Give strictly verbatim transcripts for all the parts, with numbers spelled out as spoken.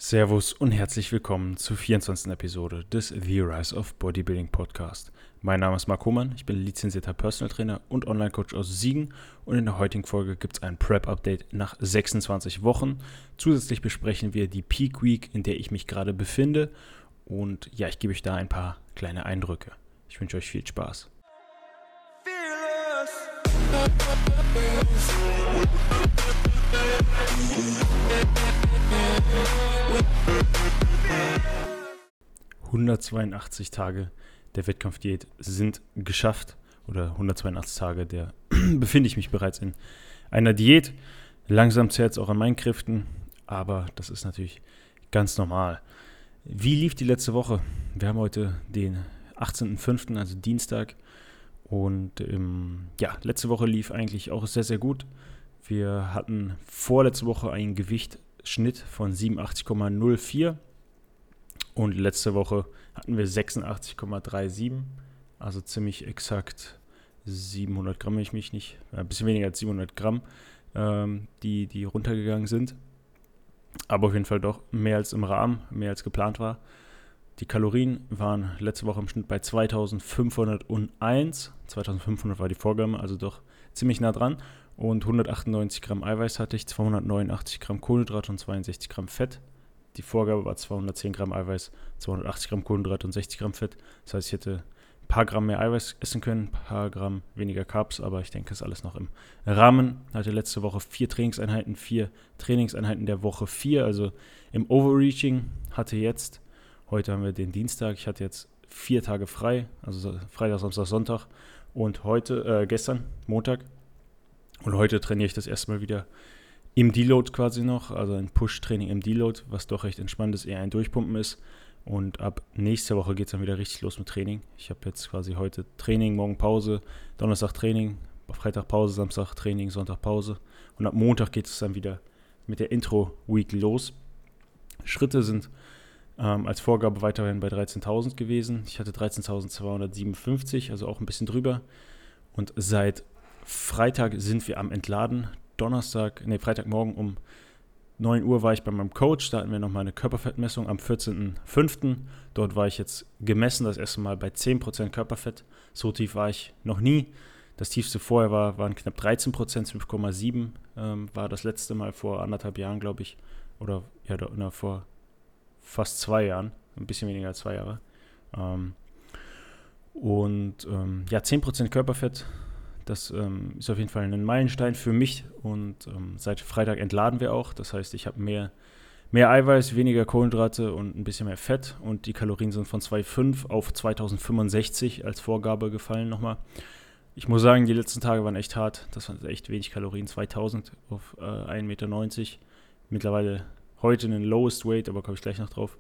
Servus und herzlich willkommen zur vierundzwanzigsten Episode des The Rise of Bodybuilding Podcast. Mein Name ist Marc Hohmann, ich bin lizenzierter Personal Trainer und Online-Coach aus Siegen und in der heutigen Folge gibt es ein Prep-Update nach sechsundzwanzig Wochen. Zusätzlich besprechen wir die Peak Week, in der ich mich gerade befinde und ja, ich gebe euch da ein paar kleine Eindrücke. Ich wünsche euch viel Spaß. hundertzweiundachtzig Tage der Wettkampfdiät sind geschafft oder hundertzweiundachtzig Tage, der befinde ich mich bereits in einer Diät. Langsam zehrt es auch an meinen Kräften, aber das ist natürlich ganz normal. Wie lief die letzte Woche? Wir haben heute den achtzehnten fünften, also Dienstag, und ähm, ja, letzte Woche lief eigentlich auch sehr, sehr gut. Wir hatten vorletzte Woche einen Gewichtschnitt von siebenundachtzig Komma null vier. Und letzte Woche hatten wir sechsundachtzig Komma siebenunddreißig, also ziemlich exakt siebenhundert Gramm, wenn ich mich nicht, ein bisschen weniger als siebenhundert Gramm, ähm, die, die runtergegangen sind. Aber auf jeden Fall doch mehr als im Rahmen, mehr als geplant war. Die Kalorien waren letzte Woche im Schnitt bei zweitausendfünfhunderteins. zweitausendfünfhundert war die Vorgabe, also doch ziemlich nah dran. Und hundertachtundneunzig Gramm Eiweiß hatte ich, zweihundertneunundachtzig Gramm Kohlenhydrate und zweiundsechzig Gramm Fett. Die Vorgabe war zweihundertzehn Gramm Eiweiß, zweihundertachtzig Gramm Kohlenhydrate und sechzig Gramm Fett. Das heißt, ich hätte ein paar Gramm mehr Eiweiß essen können, ein paar Gramm weniger Carbs, aber ich denke, das ist alles noch im Rahmen. Ich hatte letzte Woche vier Trainingseinheiten, vier Trainingseinheiten der Woche vier, also im Overreaching. Hatte jetzt, heute haben wir den Dienstag, ich hatte jetzt vier Tage frei, also Freitag, Samstag, Sonntag und heute, äh, gestern, Montag. Und heute trainiere ich das erste Mal wieder im Deload quasi noch, also ein Push-Training im Deload, was doch recht entspannt ist, eher ein Durchpumpen ist. Und ab nächster Woche geht es dann wieder richtig los mit Training. Ich habe jetzt quasi heute Training, morgen Pause, Donnerstag Training, Freitag Pause, Samstag Training, Sonntag Pause. Und ab Montag geht es dann wieder mit der Intro-Week los. Schritte sind ähm, als Vorgabe weiterhin bei dreizehntausend gewesen. Ich hatte dreizehntausendzweihundertsiebenundfünfzig, also auch ein bisschen drüber. Und seit Freitag sind wir am Entladen. Donnerstag, nee, Freitagmorgen um neun Uhr war ich bei meinem Coach, da hatten wir nochmal eine Körperfettmessung am vierzehnten fünften Dort war ich jetzt gemessen, das erste Mal bei zehn Prozent Körperfett. So tief war ich noch nie. Das tiefste vorher war, waren knapp dreizehn Prozent, fünf Komma sieben ähm, war das letzte Mal vor anderthalb Jahren, glaube ich. Oder ja, da, na, vor fast zwei Jahren, ein bisschen weniger als zwei Jahre. Ähm, und ähm, ja, zehn Prozent Körperfett. Das ähm, ist auf jeden Fall ein Meilenstein für mich und ähm, seit Freitag entladen wir auch. Das heißt, ich habe mehr, mehr Eiweiß, weniger Kohlenhydrate und ein bisschen mehr Fett und die Kalorien sind von zweitausendfünf auf zweitausendfünfundsechzig als Vorgabe gefallen nochmal. Ich muss sagen, die letzten Tage waren echt hart. Das waren echt wenig Kalorien, zweitausend auf äh, ein Meter neunzig. Mittlerweile heute einen Lowest Weight, aber komme ich gleich noch drauf.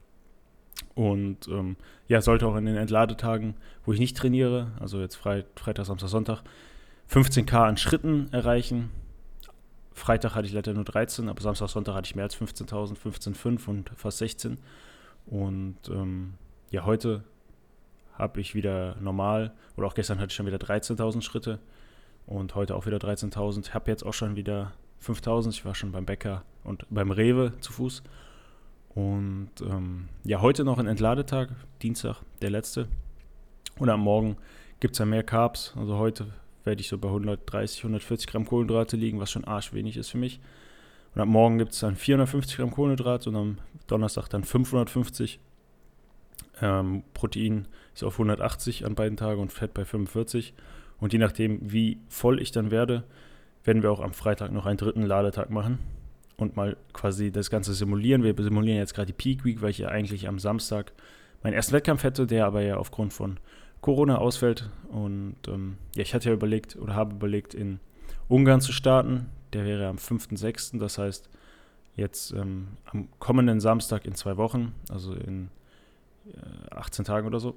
Und ähm, ja, sollte auch in den Entladetagen, wo ich nicht trainiere, also jetzt Fre- Freitag, Samstag, Sonntag, fünfzehn Kilometer an Schritten erreichen. Freitag hatte ich leider nur dreizehn, aber Samstag, Sonntag hatte ich mehr als fünfzehntausend, fünfzehn Komma fünf und fast sechzehn. Und ähm, ja, heute habe ich wieder normal, oder auch gestern hatte ich schon wieder dreizehntausend Schritte und heute auch wieder dreizehntausend. Ich habe jetzt auch schon wieder fünftausend. Ich war schon beim Bäcker und beim Rewe zu Fuß. Und ähm, ja, heute noch ein Entladetag, Dienstag, der letzte. Und am Morgen gibt es ja mehr Carbs, also heute werde ich so bei hundertdreißig, hundertvierzig Gramm Kohlenhydrate liegen, was schon arschwenig ist für mich. Und ab morgen gibt es dann vierhundertfünfzig Gramm Kohlenhydrate und am Donnerstag dann fünfhundertfünfzig. Ähm, Protein ist auf hundertachtzig an beiden Tagen und Fett bei fünfundvierzig. Und je nachdem, wie voll ich dann werde, werden wir auch am Freitag noch einen dritten Ladetag machen und mal quasi das Ganze simulieren. Wir simulieren jetzt gerade die Peak Week, weil ich ja eigentlich am Samstag meinen ersten Wettkampf hätte, der aber ja aufgrund von Corona ausfällt und ähm, ja, ich hatte ja überlegt oder habe überlegt, in Ungarn zu starten. Der wäre am fünften sechsten, das heißt jetzt ähm, am kommenden Samstag in zwei Wochen, also in äh, achtzehn Tagen oder so.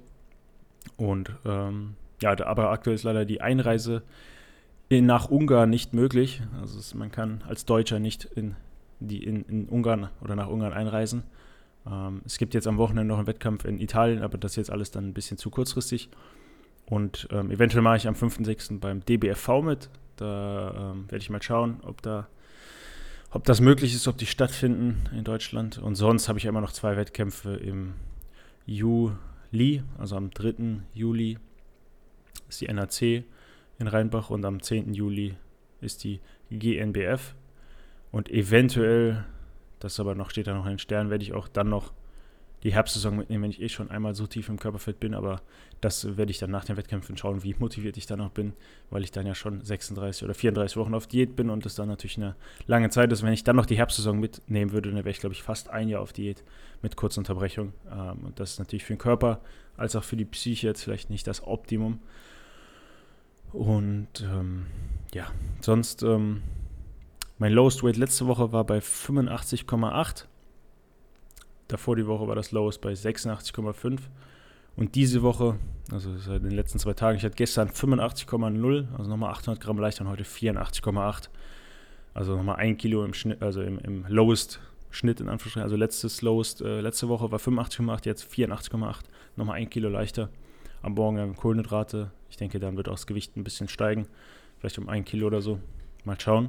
Und ähm, ja, aber aktuell ist leider die Einreise in, nach Ungarn nicht möglich. Also es, man kann als Deutscher nicht in, die, in, in Ungarn oder nach Ungarn einreisen. Ähm, es gibt jetzt am Wochenende noch einen Wettkampf in Italien, aber das ist jetzt alles dann ein bisschen zu kurzfristig. Und ähm, eventuell mache ich am fünften sechsten beim D B F V mit. Da ähm, werde ich mal schauen, ob da ob das möglich ist, ob die stattfinden in Deutschland. Und sonst habe ich immer noch zwei Wettkämpfe im Juli, also am dritten Juli ist die N A C in Rheinbach und am zehnten Juli ist die G N B F. Und eventuell, das aber noch steht da noch ein Stern, werde ich auch dann noch die Herbstsaison mitnehmen, wenn ich eh schon einmal so tief im Körperfett bin. Aber das werde ich dann nach den Wettkämpfen schauen, wie motiviert ich dann noch bin, weil ich dann ja schon sechsunddreißig oder vierunddreißig Wochen auf Diät bin und das dann natürlich eine lange Zeit ist. Wenn ich dann noch die Herbstsaison mitnehmen würde, dann wäre ich, glaube ich, fast ein Jahr auf Diät mit kurzer Unterbrechung. Und das ist natürlich für den Körper als auch für die Psyche jetzt vielleicht nicht das Optimum. Und ähm, ja, sonst, ähm, mein Lowest Weight letzte Woche war bei fünfundachtzig Komma acht. Davor die Woche war das Lowest bei sechsundachtzig Komma fünf. Und diese Woche, also seit den letzten zwei Tagen, ich hatte gestern fünfundachtzig Komma null, also nochmal achthundert Gramm leichter und heute vierundachtzig Komma acht. Also nochmal ein Kilo im Schnitt, also im, im Lowest Schnitt in Anführungsstrichen. Also letztes Lowest, äh, letzte Woche war fünfundachtzig Komma acht, jetzt vierundachtzig Komma acht. Nochmal ein Kilo leichter. Am Morgen haben wir Kohlenhydrate. Ich denke, dann wird auch das Gewicht ein bisschen steigen. Vielleicht um ein Kilo oder so. Mal schauen.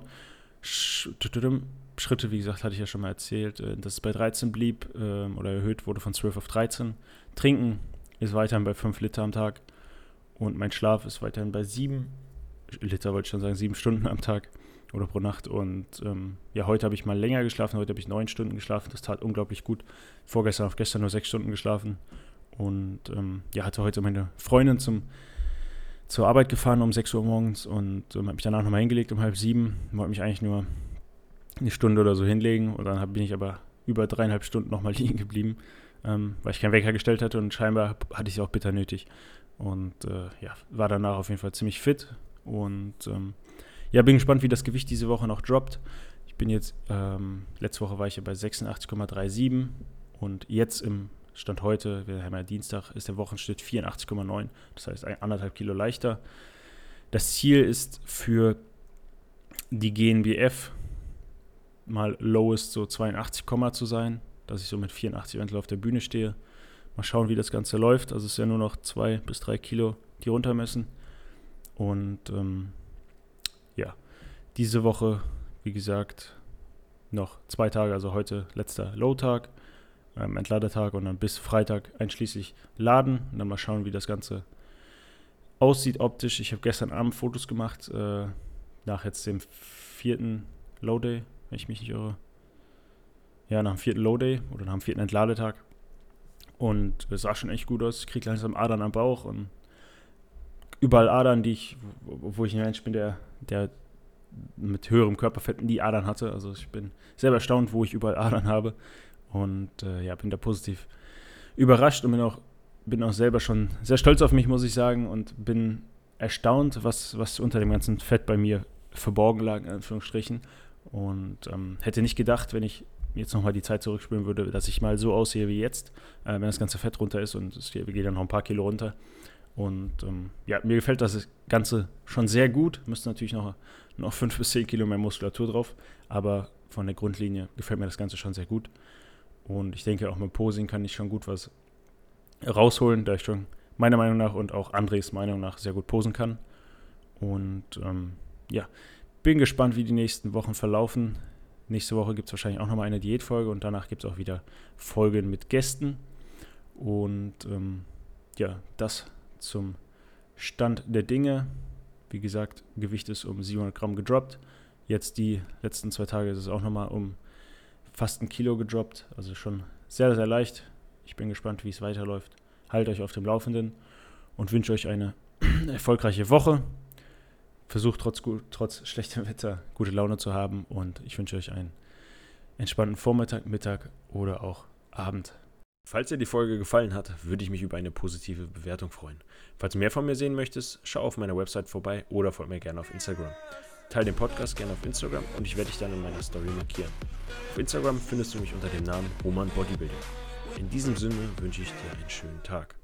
Schritte, wie gesagt, hatte ich ja schon mal erzählt, dass es bei dreizehn blieb oder erhöht wurde von zwölf auf dreizehn. Trinken ist weiterhin bei fünf Liter am Tag und mein Schlaf ist weiterhin bei sieben Liter, wollte ich schon sagen, sieben Stunden am Tag oder pro Nacht. Und ähm, ja, heute habe ich mal länger geschlafen, heute habe ich neun Stunden geschlafen, das tat unglaublich gut. Vorgestern auf gestern nur sechs Stunden geschlafen und ähm, ja, hatte heute meine Freundin zum zur Arbeit gefahren um sechs Uhr morgens und ähm, habe mich danach nochmal hingelegt um halb sieben. Wollte mich eigentlich nur eine Stunde oder so hinlegen und dann bin ich aber über dreieinhalb Stunden nochmal liegen geblieben, ähm, weil ich keinen Wecker gestellt hatte und scheinbar hatte ich es auch bitter nötig. Und äh, ja, war danach auf jeden Fall ziemlich fit und ähm, ja, bin gespannt, wie das Gewicht diese Woche noch droppt. Ich bin jetzt, ähm, letzte Woche war ich ja bei sechsundachtzig Komma siebenunddreißig und jetzt im Stand heute, wir haben ja Dienstag, ist der Wochenschnitt vierundachtzig Komma neun, das heißt anderthalb Kilo leichter. Das Ziel ist für die G N B F mal lowest so zweiundachtzig, zu sein, dass ich so mit vierundachtzig eventuell auf der Bühne stehe. Mal schauen, wie das Ganze läuft. Also es ist ja nur noch zwei bis drei Kilo, die runter müssen. Und ähm, ja, diese Woche, wie gesagt, noch zwei Tage, also heute letzter Low-Tag, ähm, Entladertag und dann bis Freitag einschließlich Laden und dann mal schauen, wie das Ganze aussieht optisch. Ich habe gestern Abend Fotos gemacht, äh, nach jetzt dem vierten Low-Day, wenn ich mich nicht irre. Ja, nach dem vierten Low-Day oder nach dem vierten Entladetag. Und es sah schon echt gut aus. Ich kriege langsam Adern am Bauch und überall Adern, die ich, wo, wo ich ein Mensch bin, der, der mit höherem Körperfett nie Adern hatte. Also ich bin selber erstaunt, wo ich überall Adern habe. Und äh, ja, bin da positiv überrascht und bin auch, bin auch selber schon sehr stolz auf mich, muss ich sagen. Und bin erstaunt, was, was unter dem ganzen Fett bei mir verborgen lag, in Anführungsstrichen. Und ähm, hätte nicht gedacht, wenn ich jetzt nochmal die Zeit zurückspielen würde, dass ich mal so aussehe wie jetzt, äh, wenn das ganze Fett runter ist und es geht dann noch ein paar Kilo runter. Und ähm, ja, mir gefällt das Ganze schon sehr gut. Müsste natürlich noch, noch fünf bis zehn Kilo mehr Muskulatur drauf, aber von der Grundlinie gefällt mir das Ganze schon sehr gut. Und ich denke, auch mit Posing kann ich schon gut was rausholen, da ich schon meiner Meinung nach und auch Andres Meinung nach sehr gut posen kann. Und ähm, ja, bin gespannt, wie die nächsten Wochen verlaufen. Nächste Woche gibt es wahrscheinlich auch nochmal eine Diätfolge und danach gibt es auch wieder Folgen mit Gästen. Und ähm, ja, das zum Stand der Dinge. Wie gesagt, Gewicht ist um siebenhundert Gramm gedroppt. Jetzt die letzten zwei Tage ist es auch nochmal um fast ein Kilo gedroppt. Also schon sehr, sehr leicht. Ich bin gespannt, wie es weiterläuft. Haltet euch auf dem Laufenden und wünsche euch eine erfolgreiche Woche. Versucht trotz, trotz schlechtem Wetter gute Laune zu haben und ich wünsche euch einen entspannten Vormittag, Mittag oder auch Abend. Falls dir die Folge gefallen hat, würde ich mich über eine positive Bewertung freuen. Falls du mehr von mir sehen möchtest, schau auf meiner Website vorbei oder folg mir gerne auf Instagram. Teile den Podcast gerne auf Instagram und ich werde dich dann in meiner Story markieren. Auf Instagram findest du mich unter dem Namen Roman Bodybuilding. In diesem Sinne wünsche ich dir einen schönen Tag.